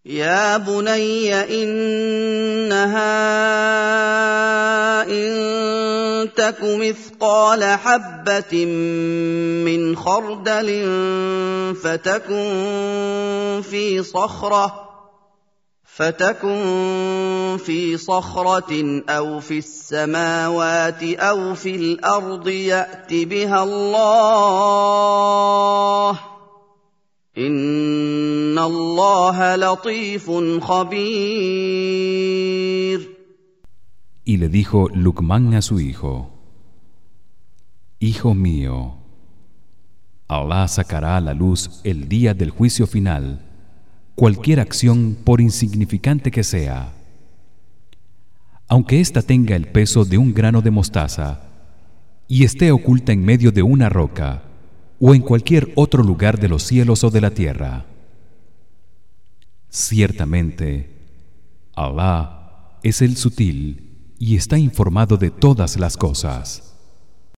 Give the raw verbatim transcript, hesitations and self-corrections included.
يا بني إنها إن تك مثقال حبة من خردل فتكن في صخرة فتكن في صخرة أو في السماوات أو في الأرض يأت بها الله إن الله لطيف خبير. Y le dijo Luqmán a su hijo: Hijo mío, Allah sacará a la luz el día del juicio final cualquier acción por insignificante que sea, aunque ésta tenga el peso de un grano de mostaza y esté oculta en medio de una roca o en cualquier otro lugar de los cielos o de la tierra. Ciertamente, Allah es el sutil y está informado de todas las cosas.